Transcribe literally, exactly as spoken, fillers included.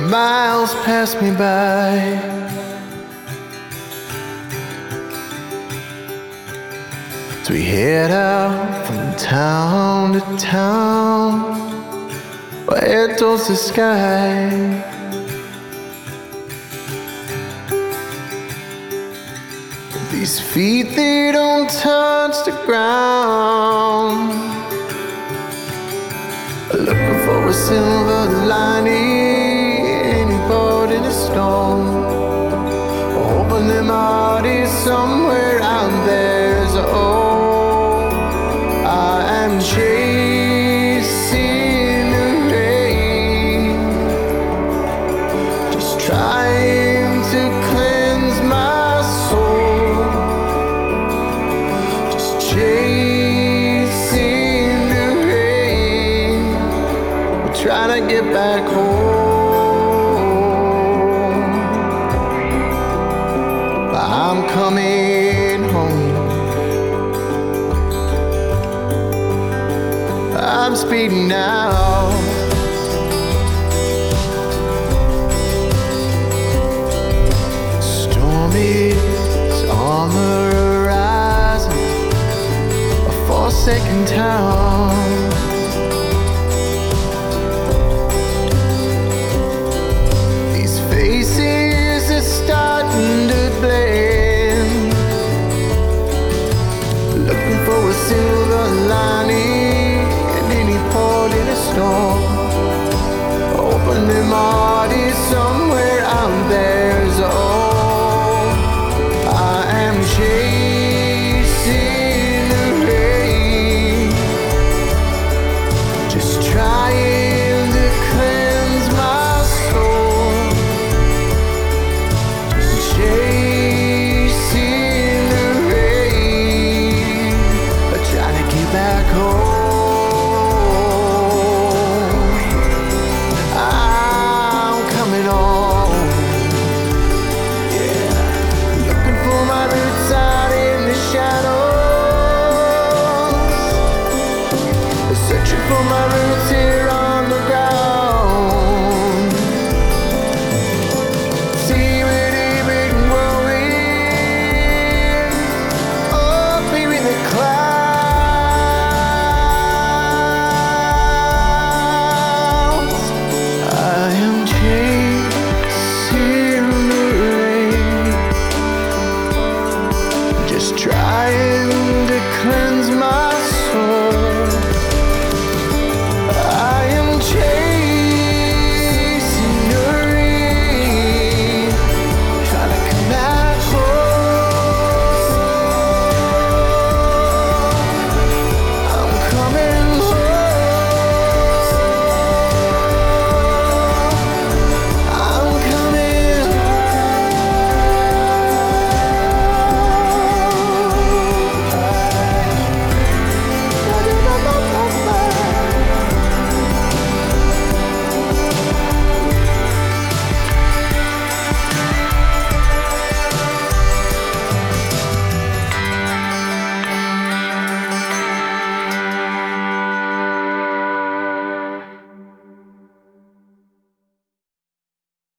miles pass me by. So we head out from town to town, where towards the sky. These feet, they don't touch the ground. Looking for a silver lining, any boat in a storm. Hoping them heart is somewhere out there. So oh, I am chasing the rain, just trying to cleanse my soul, just chasing the rain, trying to get back home. I'm coming home. I'm speeding now. Storm is on the horizon, a forsaken town. Faces are starting to blend, looking for a silver lining in any port in a storm. Open them heart is somewhere out there. So oh, I am chasing